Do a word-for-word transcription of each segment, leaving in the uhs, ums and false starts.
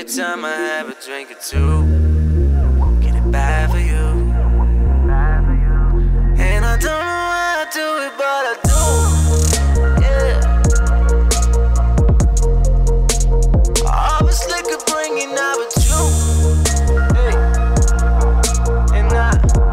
Every time I have a drink or two, get it bad for you. And I don't know why I do it, but I do. Yeah. All this liquor bringing out the truth. Hey. And I,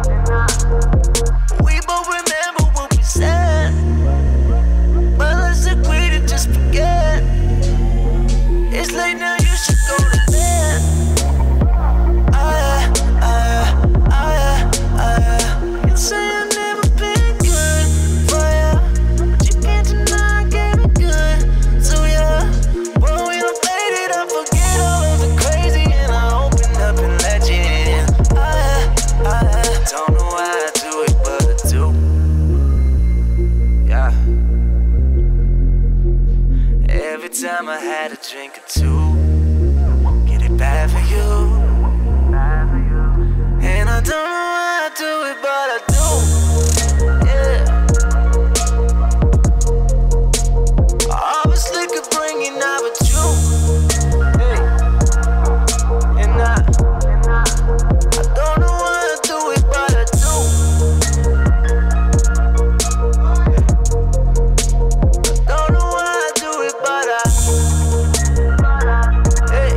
we both remember what we said, but let's agree to just forget. It's late now, you should go to bed. Oh yeah, oh yeah, oh yeah, oh yeah. You say I've never been good for ya, but you can't deny I gave it good to ya. Boy, we done played it up, forget all of the crazy, and I opened up and let you in. Oh yeah, oh yeah. Don't know why I do it, but I do. Yeah. Every time I had a drink or two, get it bad for you. And I don't know why I do it, but I do. Yeah. All this liquor bringing out the truth. Hey. And I, I don't know why I do it, but I do. I don't know why I do it, but I. Hey.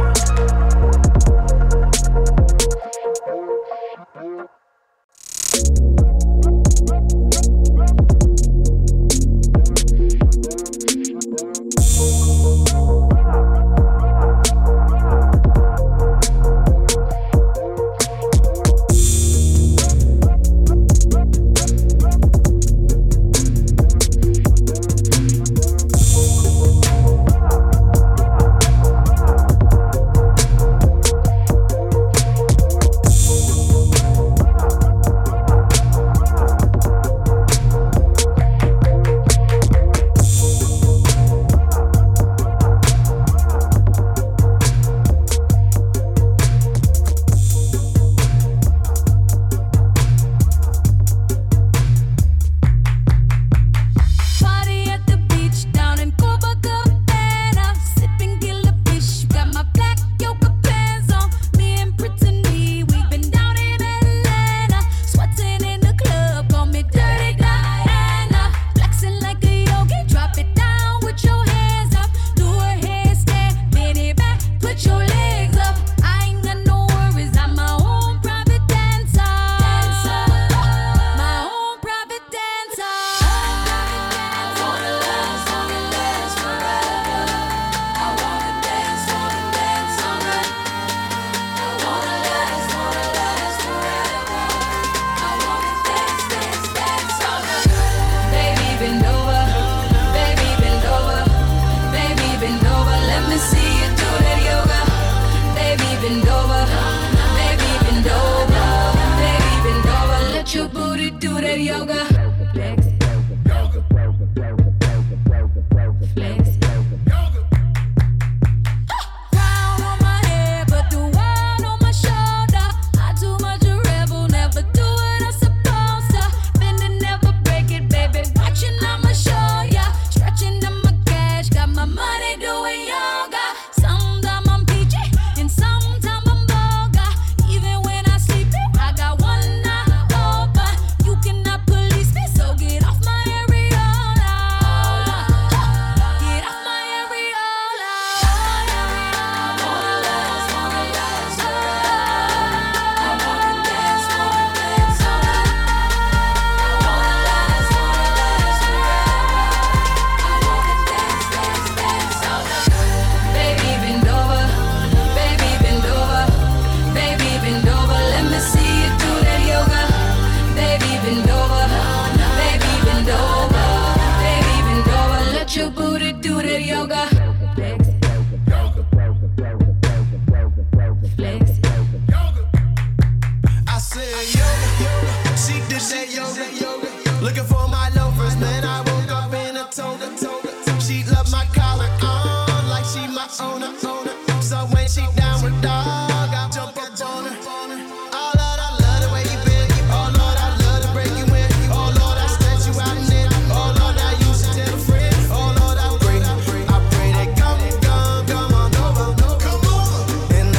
And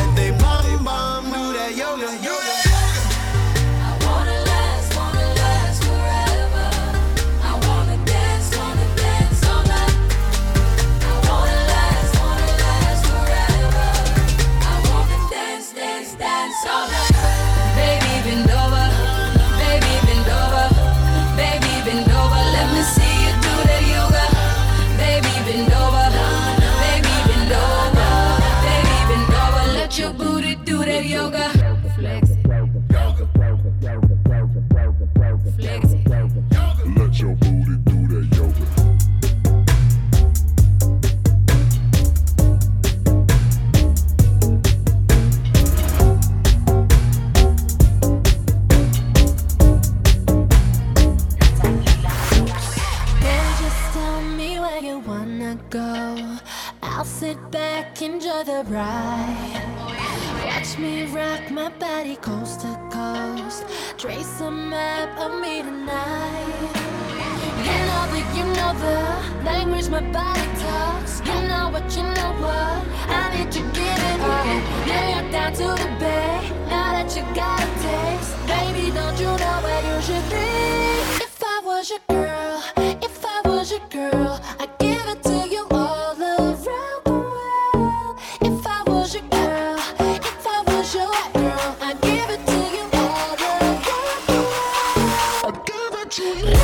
I'll sit back, enjoy the ride. Watch me rock my body coast to coast. Trace a map of me tonight. You know that you know the language my body talks. You know what, you know what, I need to give it all. Now you're down to the bay. Now that you got a taste, baby, don't you know where you should be? If I was your girl, if I was your girl, I'd give it to you all around the world. If I was your girl, if I was your girl, I'd give it to you all around the world. I'd give it to you.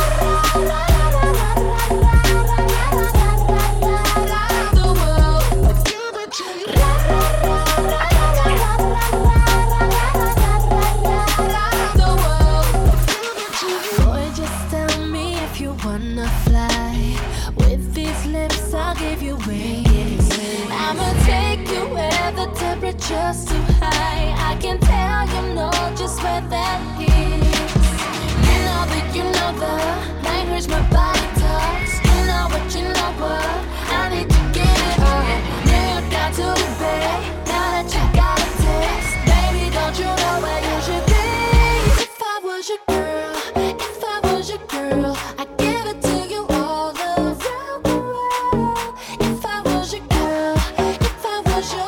Just too high, I can tell you know just where that is. You know that you know the language my body talks. You know what, you know what, I need to get it on. Now you're down to the bay. Now that you got a taste, baby, don't you know where you should be? If I was your girl, if I was your girl, I'd give it to you all around the world. If I was your girl, if I was your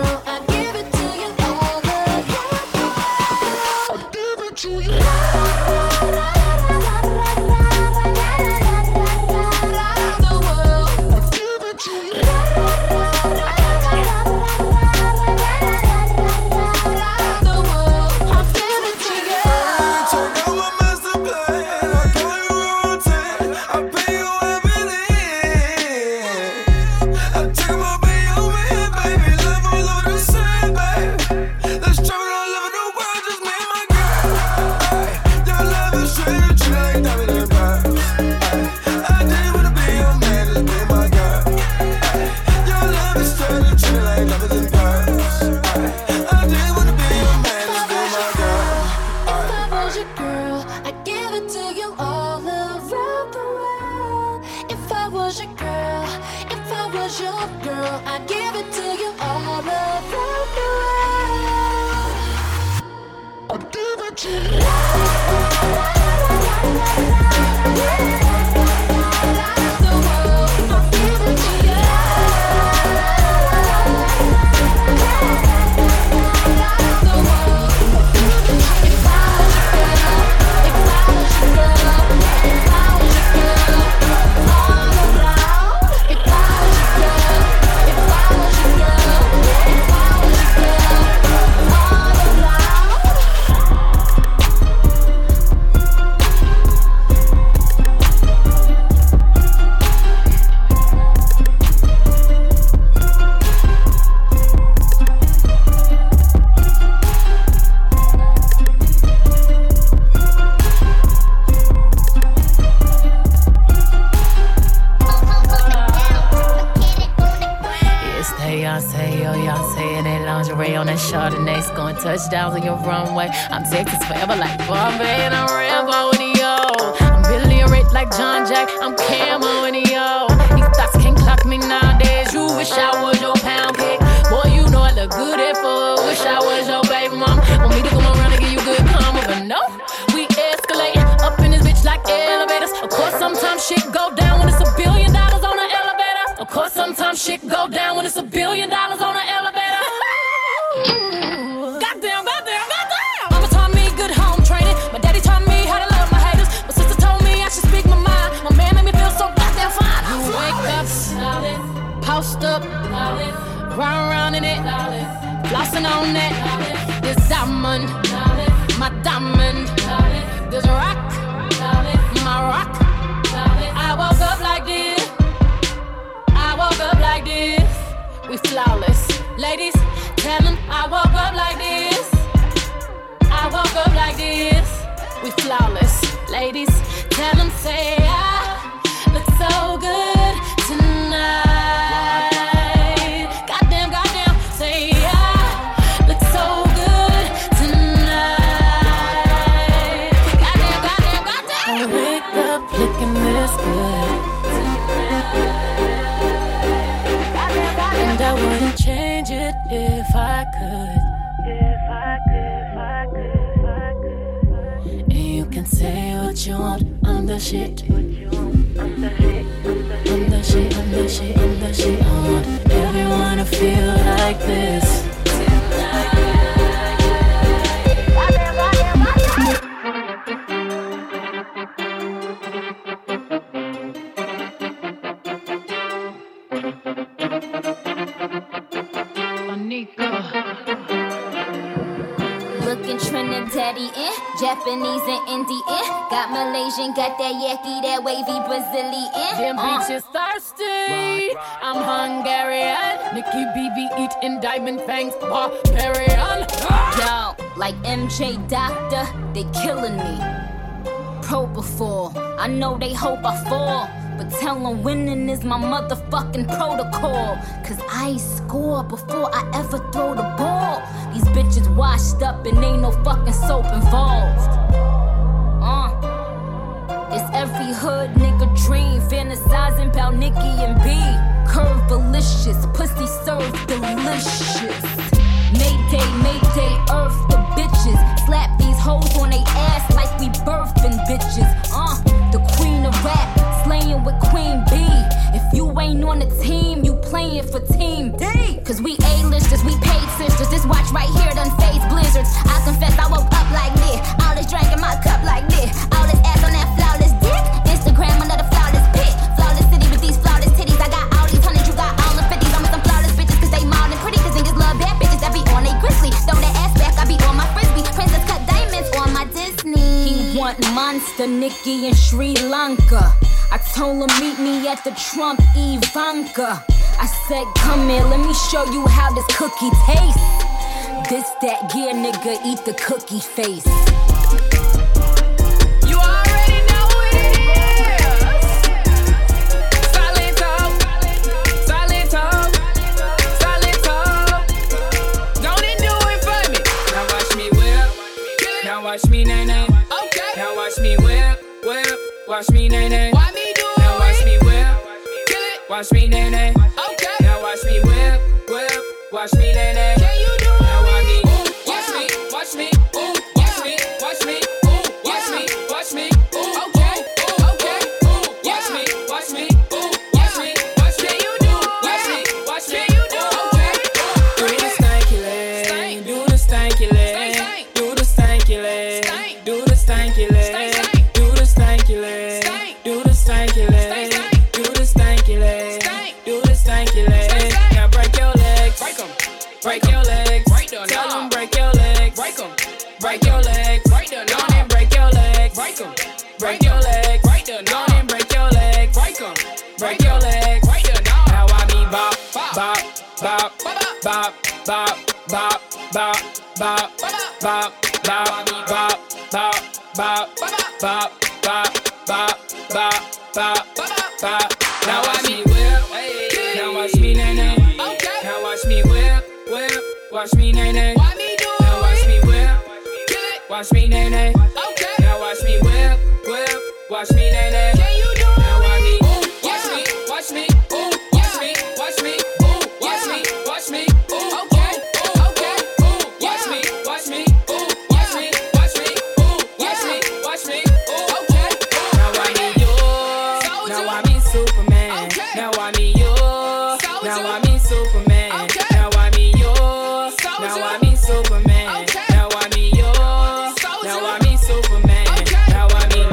touchdowns on your runway. I'm Texas forever like Bombay, and I'm Rambo in yo. I'm Billy Rich like John Jack. I'm Camo in yo. These thoughts can't clock me nowadays. You wish I was your pound cake. Boy, you know I look good at four. Wish I was your baby mom. Want me to come around and give you good karma, but no, we escalate up in this bitch like elevators. Of course, sometimes shit go down when it's a billion dollars on an elevator. Of course, sometimes shit go down when it's a billion dollars on an elevator. Post up, round round in it, flossing on that. This diamond, my diamond. This rock, my rock. I woke up like this. I woke up like this. We flawless, ladies. Tell them I woke up like this. I woke up like this. We flawless, ladies. Tell them say I look so good tonight. I wouldn't change it if I could. If I could, if I could, if I could. And you can say what you want, I'm the shit. I'm the shit, I'm the shit, I'm the shit, I'm the shit. I want everyone to feel like this. Looking Trinidadian, Japanese and Indian. Got Malaysian, got that yaki, that wavy Brazilian. Them Uh. bitches thirsty. I'm Hungarian. Nikki B B eating diamond fangs, barbarian. Yo, like M J Doctor, they killing me. Propofol, I know they hope I fall. But tell them winning is my motherfucking protocol. Cause I score before I ever throw the ball. These bitches washed up and ain't no fucking soap involved. Uh, it's every hood nigga dream, fantasizing about Nicki and B. Curve delicious, pussy served delicious. Mayday, Mayday, earth the bitches. Slap these hoes on they ass like we birthing bitches. Uh, the queen of rap, slaying with Queen B. If you ain't on the team, you playing for Team D. Cause we A-listers, we paid sisters. This watch right here done phase blizzards. I confess I woke up like this. All this drink in my cup like this. All this ass on that flawless dick. Instagram another flawless pic. Flawless city with these flawless titties. I got all these hundreds, you got all the fifties. I'm with some flawless bitches cause they mild and pretty. Cause niggas love bad bitches that be on they grizzly. Throw that ass back, I be on my frisbee. Princess cut diamonds on my Disney. He want Monster, Nicki in Sri Lanka. I told him meet me at the Trump Ivanka. I said come here, let me show you how this cookie tastes. This that gear nigga eat the cookie face. You already know what it is. Solid talk, solid talk, solid talk. Don't it do it for me? Now watch me whip, now watch me nay nay. Okay. Now watch me whip, whip, watch me nay nay. Why me do it? Now watch me whip, watch me nay nay. Okay. Now watch me whip, whip, watch me nay nay. Can you do it? Now watch me, watch me, watch me, ooh, watch me, watch me, ooh, watch me, watch me, ooh, okay, okay, ooh, watch me, watch me, ooh, watch me, watch me, you do it? Watch me, watch me, you do it? Do the stanky leg, do the stanky leg, do the stanky leg, do the stanky leg, do the stanky leg, do the stanky leg, do the stanky leg, do the stanky leg. Now break your legs, break 'em, break your legs, tell 'em break your legs, break 'em, break your legs, don't and break your legs, break 'em, break your legs, don't and break your legs, break 'em, break your legs. Now I mean bop, bop, bop, bop, bop, bop, bop, bop, bop, bop, bop, bop, bop, bop, bop, bop, bop, bop, bop, bop. Now watch me whip, now watch me nay nay. Now watch me whip, whip, watch me nay nay. Now watch me whip, watch me nay nay. Now watch me whip, whip, watch me nay nay. Now watch me, watch me, watch me, ooh, watch me, watch me, ooh, watch me, watch me, ooh, okay, okay, ooh, watch me, watch me, ooh, watch me, watch me, ooh, watch me, watch me, ooh, okay. Now I need you, now I mean Superman. Now I mean you, now I mean Superman. Now I mean you, now I mean Superman. Now I mean you, now I mean Superman. Now I mean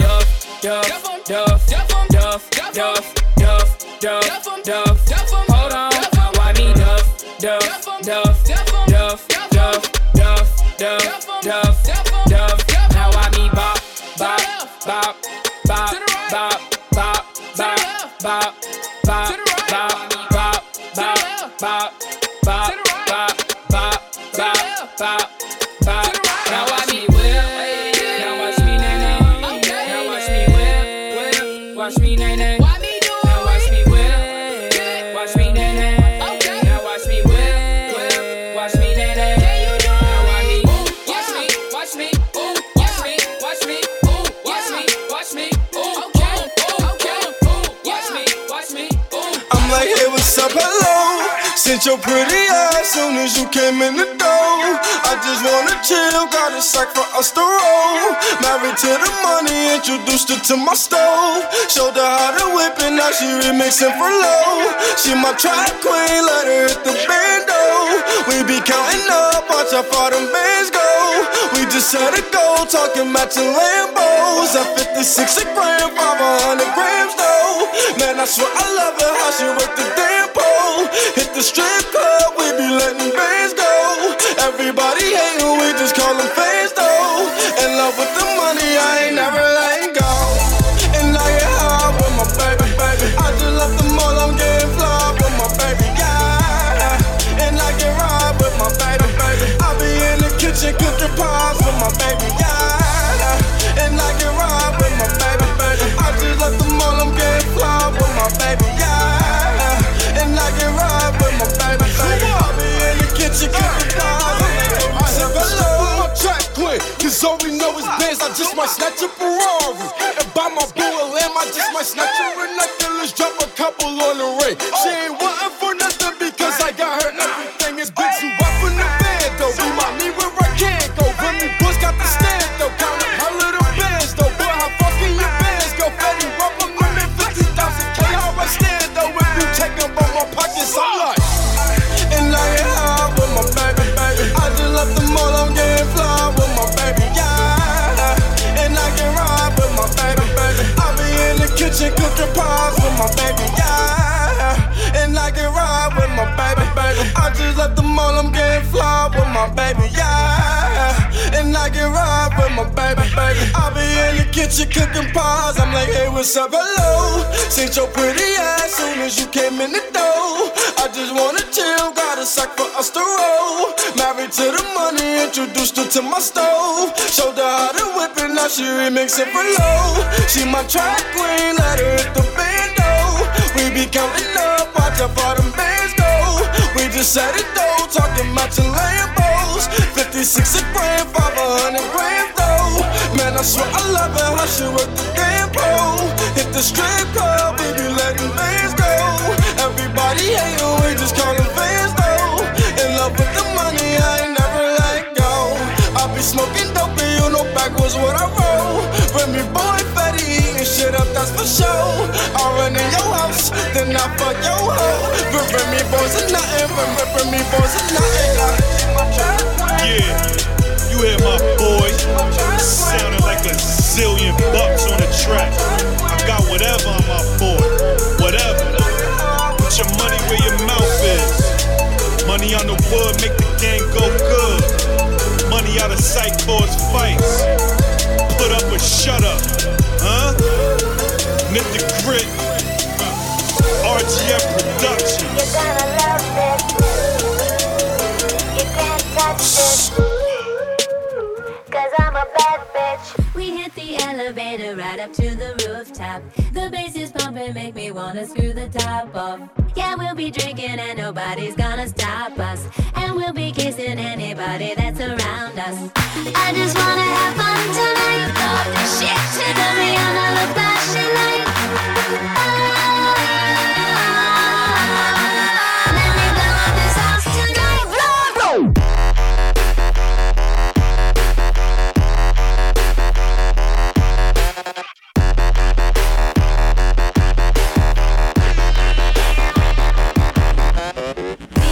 Duff, Duff, Duff, Duff, Duff, Duff, Duff, Duff. Hold on, now I mean Duff, Duff, Duff, Duff, Duff, Duff, Duff, Duff, Duff. Now I mean bop, bop, bop, bop, bop, bop, bop, bop, bop, bop, bop, bop, bop, bop, bop, bop, bop, bop, bop. Now watch me whip, now watch me nay nay. Now watch me whip, whip, watch me nay nay. Now watch me whip, watch me nay nay. Now watch me whip, whip, watch me nay nay. Now watch me, watch me, watch me, ooh, watch me, watch me, ooh, watch me, watch me, ooh, okay, okay, ooh, watch me, watch me, ooh. I'm like, hey, what's up, hello? Since your pretty ass soon as you came in the door. I just wanna chill, got a sack for us to roll. Married to the money, introduced her to my stove. Showed her how to whip it, now she remixing for low. She my track queen, let her hit the bando. We be counting up, watch how far them bands go. We just set a goal, talking matching Lambos. At fifty-six a gram, five hundred grams though. Man, I swear I love her, how she work the damn pole. Hit the strip club, we be letting bands go. Everybody hatin', we just call them fans though. In love with the money, I ain't never letting go. And I get high with my baby, baby. I just left the mall, I'm getting fly with my baby, yeah. And I get ride with my baby, baby. I be in the kitchen cooking pies with my baby, yeah. And I get ride with my baby, baby. I just left the mall, I'm getting fly with my baby, yeah. And I get ride with my baby, baby. I be in the kitchen cooking pies. I said hello, my track queen. Cause all we know is bands, I just might snatch a Ferrari. And buy my boo a lamb, I just might snatch her a necklace. Drop a couple on the ring. She ain't wantin' for nothing because I got her everything is big. You up in the band though, be my me where I can't go. Remy Bush got the stand though, count up her little bands though. Boy, how fucking your bands go? Fetty rub them women, fifty thousand K, how I stand though. If you take them on my pockets, I'm like. And I get high with my baby, baby. I just left the mall, I'm getting fly with my baby, yeah. And I get ride with my baby, baby. I be in the kitchen cooking pies with my baby, yeah. And I get ride with my baby, baby. I just left the mall, I'm getting fly with my baby, yeah. And I get ride with my baby, baby. I be in the kitchen cooking pies. I'm like, hey, what's up, hello? Since your pretty ass soon as you came in the door. I just wanna chill, got a sack for us to roll. Married to the money, introduced her to my stove. Showed her how to whip it, now she remixing for low. She my track queen, let her hit the bando. We be counting up, watch how far them bands go. We just set it though, talking matching Lambos. fifty-six a gram, five hundred grams though. Man, I swear I love her, how she work the damn pole. Hit the strip club, we be letting bands go. Everybody hate her, we just call them fans though. In love with the money, I ain't never let go. I be smoking dope and you know backwards what I roll. Remy boy Fetty eating shit up, that's for sure. I run in your house, then I fuck your hoe. Remy boys are nothing, Remy boys are nothing. Yeah, you hear my boy sounding like a zillion bucks on the track. I got whatever on my board, whatever. Put your money where your mouth is. Money on the wood, make the game go good. Money out of sight for its fights. Put up or shut up, huh? Knit the grit. R G F Productions. You're gonna love this. You can't touch this. Cause I'm a bad bitch. We hit the elevator right up to the rooftop. The bass is pumping, make me wanna screw the top off. Yeah, we'll be drinking and nobody's gonna stop us. And we'll be kissing anybody that's around us. I just wanna have fun tonight. Talk this shit to the Rihanna, look flashing light. Oh, let me blow up this house tonight. Blow, blow.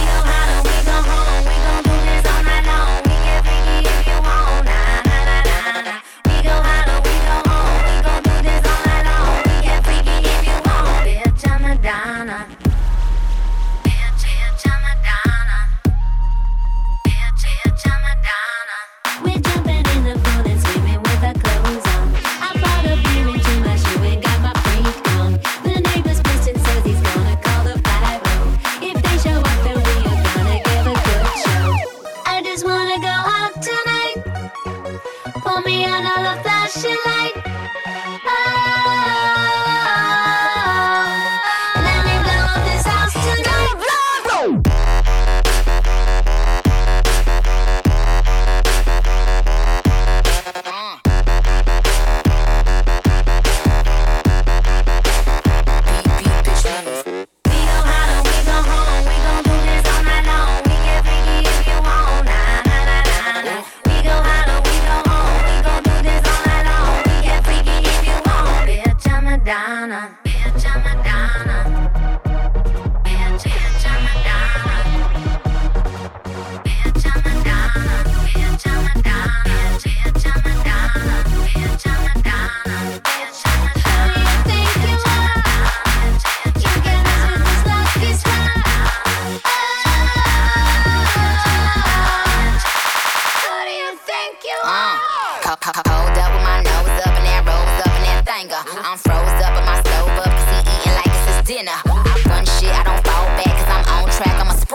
We go home, we gon' do this all night long. We get freaky if you want, nah, nah, nah, nah.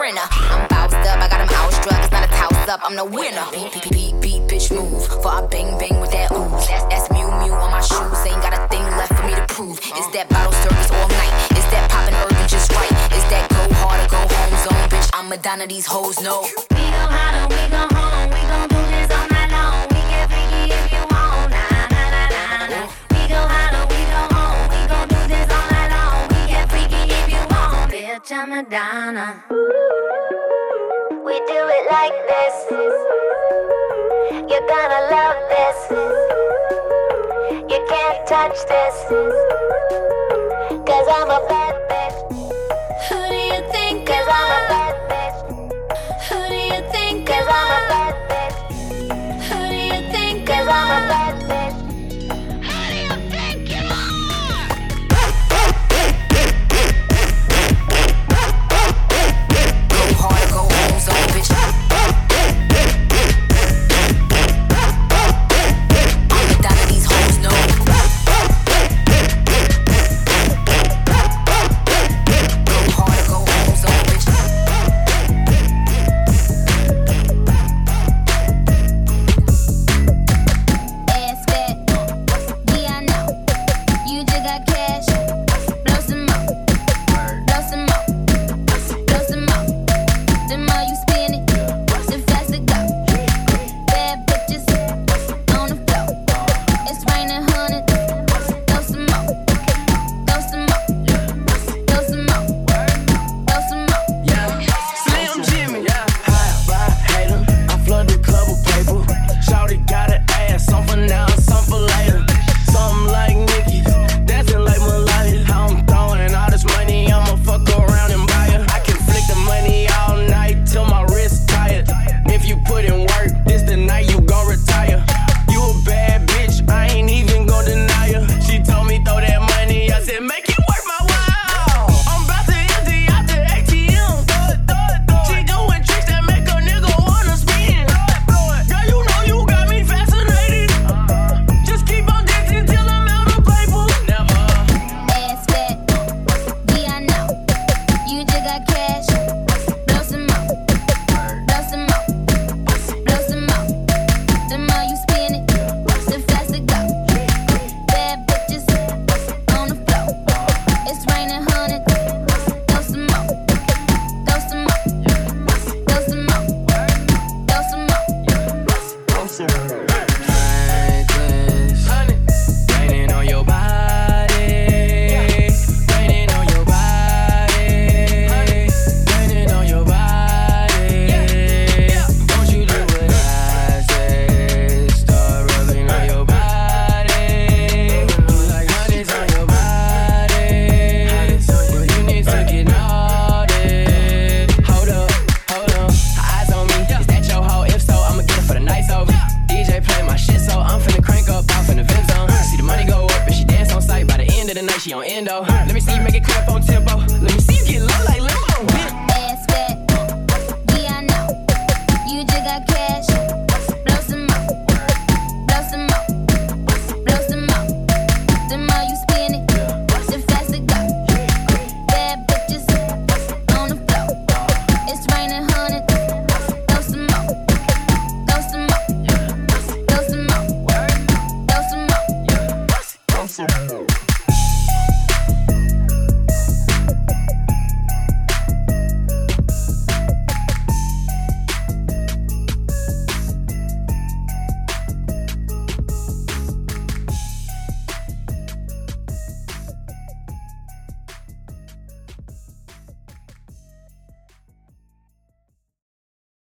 printer. I'm bounced up, I got him outstruck. It's not a toss up, I'm the winner. Beat, beat, beat, beat, bitch, move. For I bang, bang with that ooze. That's, that's Mew Mew on my shoes. Ain't got a thing left for me to prove. Is that bottle service all night? Is that poppin' urban just right? Is that go hard or go home zone, bitch? I'm Madonna, these hoes know. We gon' holler, we gon' home, we gon' do this all night long. We get freaky if you want, nah, nah, nah, nah, nah. We gon' holler, we gon' home, we gon' do this all night long. We get freaky if you want, bitch, I'm Madonna. We do it like this. You're gonna love this. You can't touch this. Cause I'm a bad bitch. Who do you think? Cause I'm a bad bitch. Who do you think? Cause I'm a bad bitch. Who do you think? Cause I'm a bad bitch. Who do you think you are? Go hard or go home zone, bitch. I'm Madonna, these hoes know. Go hard or go home zone, bitch. Ass fat, yeah I know. You just got cash, blow some more, blow some more, blow some more. The more you spend it, the faster go. Bad bitches on the floor. It's raining hundreds. Throw some more, throw some more, throw some more, throw some more. Slim Jimmy, yeah. High five hater. I flood the club with paper. Shawty got an ass, some for now, some for later. Something like Nicki, dancing like Malaya. How I'm throwing all this money, I'ma fuck around and buy her. I can flick the money all night till my wrist tired. If you put in work, this the night you gon' retire. You a bad bitch, I ain't even gon' deny her. She told me throw that money, I said make it worth my while. I'm about to empty out the A T M. She doing tricks that make a nigga wanna spin. Girl, you know you got me fascinated. Just keep on dancing till I'm out of paper. Never. Ass fat, yeah I know. You just got cash,